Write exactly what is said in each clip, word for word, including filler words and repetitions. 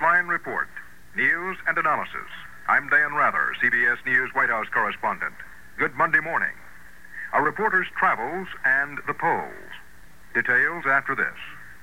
Nightline Report, news and analysis. I'm Dan Rather, C B S News White House correspondent. Good Monday morning. A reporter's travels and the polls. Details after this.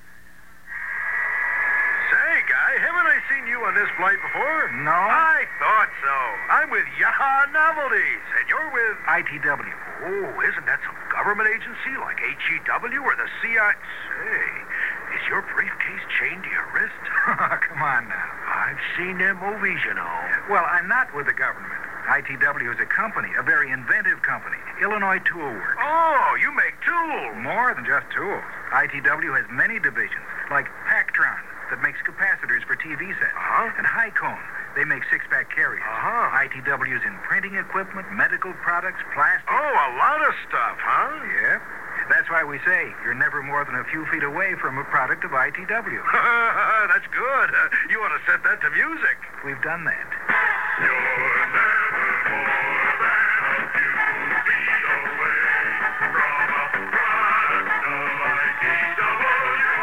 Say, Guy, haven't I seen you on this flight before? No. I thought so. I'm with Yaha Novelties, and you're with... I T W. Oh, isn't that some government agency like H E W or the C I A? Say, is your briefcase chained to your wrist? Come on now. I've seen them movies, you know. Well, I'm not with the government. I T W is a company, a very inventive company. Illinois Tool Works. Oh, you make tools. More than just tools. I T W has many divisions, like Pactron, that makes capacitors for T V sets. Uh-huh. And Hycone, they make six-pack carriers. Uh-huh. I T W is in printing equipment, medical products, plastic. Oh, a lot of stuff, huh? Yeah. That's why we say you're never more than a few feet away from a product of I T W. That's good. Uh, you ought to set that to music. We've done that. You're never more than a few feet away from a product of I T W.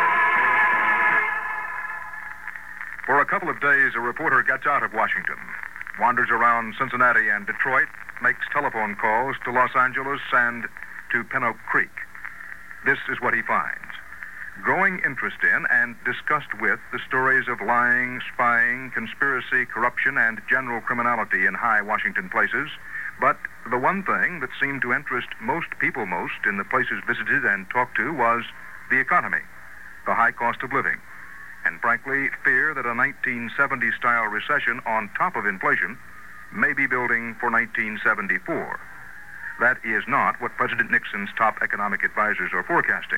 For a couple of days, a reporter gets out of Washington, wanders around Cincinnati and Detroit, makes telephone calls to Los Angeles and to Pinnock Creek. This is what he finds. Growing interest in and disgust with the stories of lying, spying, conspiracy, corruption, and general criminality in high Washington places. But the one thing that seemed to interest most people most in the places visited and talked to was the economy, the high cost of living, and frankly, fear that a nineteen seventy-style recession on top of inflation may be building for nineteen seventy-four. That is not what President Nixon's top economic advisors are forecasting.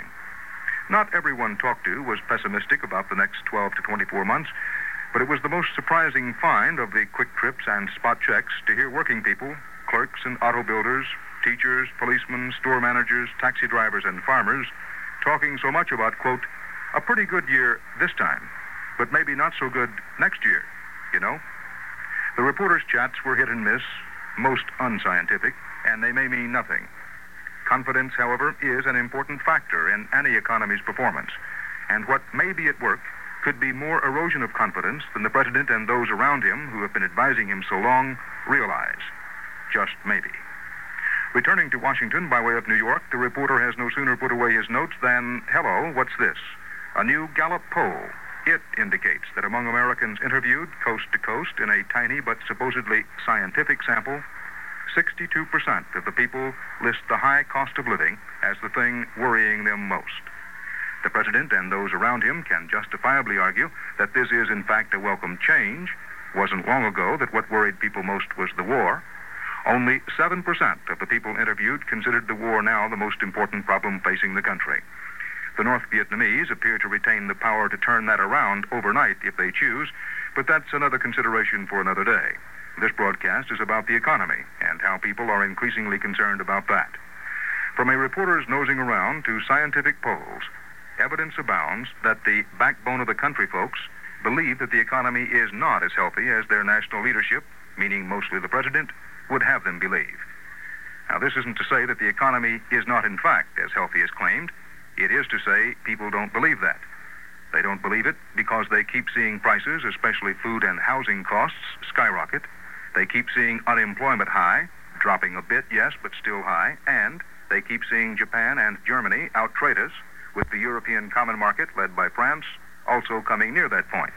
Not everyone talked to was pessimistic about the next twelve to twenty-four months, but it was the most surprising find of the quick trips and spot checks to hear working people, clerks and auto builders, teachers, policemen, store managers, taxi drivers, and farmers talking so much about, quote, a pretty good year this time, but maybe not so good next year, you know? The reporters' chats were hit and miss, most unscientific, and they may mean nothing. Confidence, however, is an important factor in any economy's performance, and what may be at work could be more erosion of confidence than the president and those around him who have been advising him so long realize. Just maybe. Returning to Washington by way of New York, the reporter has no sooner put away his notes than, hello, what's this? A new Gallup poll. It indicates that among Americans interviewed coast to coast in a tiny but supposedly scientific sample, sixty-two percent of the people list the high cost of living as the thing worrying them most. The president and those around him can justifiably argue that this is in fact a welcome change. Wasn't long ago that what worried people most was the war. Only seven percent of the people interviewed considered the war now the most important problem facing the country. The North Vietnamese appear to retain the power to turn that around overnight if they choose, but that's another consideration for another day. This broadcast is about the economy and how people are increasingly concerned about that. From a reporter's nosing around to scientific polls, evidence abounds that the backbone of the country folks believe that the economy is not as healthy as their national leadership, meaning mostly the president, would have them believe. Now, this isn't to say that the economy is not in fact as healthy as claimed. It is to say people don't believe that. They don't believe it because they keep seeing prices, especially food and housing costs, skyrocket. They keep seeing unemployment high, dropping a bit, yes, but still high, and they keep seeing Japan and Germany outtrade us, with the European common market, led by France, also coming near that point.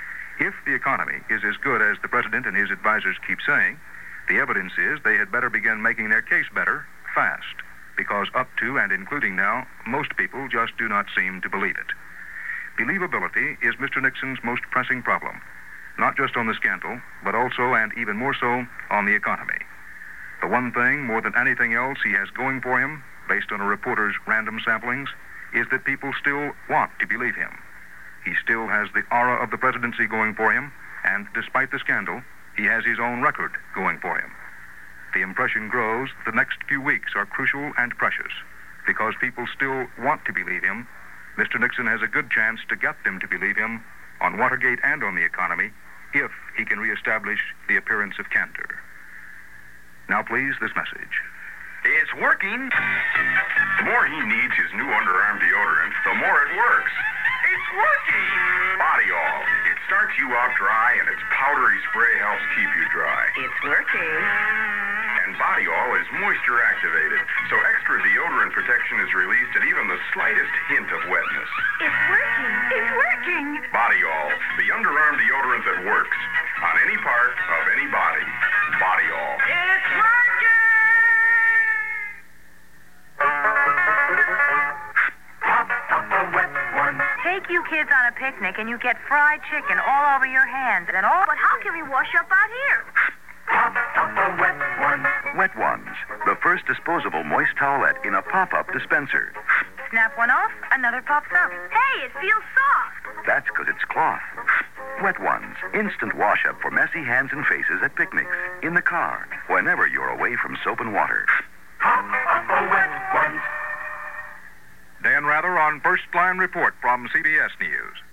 If the economy is as good as the president and his advisors keep saying, the evidence is they had better begin making their case better fast, because up to and including now, most people just do not seem to believe it. Believability is Mister Nixon's most pressing problem, not just on the scandal, but also and even more so on the economy. The one thing, more than anything else, he has going for him, based on a reporter's random samplings, is that people still want to believe him. He still has the aura of the presidency going for him, and despite the scandal, he has his own record going for him. The impression grows the next few weeks are crucial and precious. Because people still want to believe him, Mister Nixon has a good chance to get them to believe him on Watergate and on the economy if he can reestablish the appearance of candor. Now, please, this message. It's working. The more he needs his new underarm deodorant, the more it works. It's working. Body All. It's starts you out dry, and its powdery spray helps keep you dry. It's working. And Body All is moisture activated, so extra deodorant protection is released at even the slightest hint of wetness. It's working. It's working. Body All, the underarm deodorant that works on any part of any body. Body All. It's working! Pop up a wet one. Take you kids on a picnic and you get fried chicken all over your hands and all. But how can we wash up out here? Pop up a wet one. Wet Ones, the first disposable moist towelette in a pop-up dispenser. Snap one off, another pops up. Hey, it feels soft. That's because it's cloth. Wet Ones, instant wash-up for messy hands and faces at picnics, in the car, whenever you're away from soap and water. Pop up a wet one. Dan Rather on First Line Report from C B S News.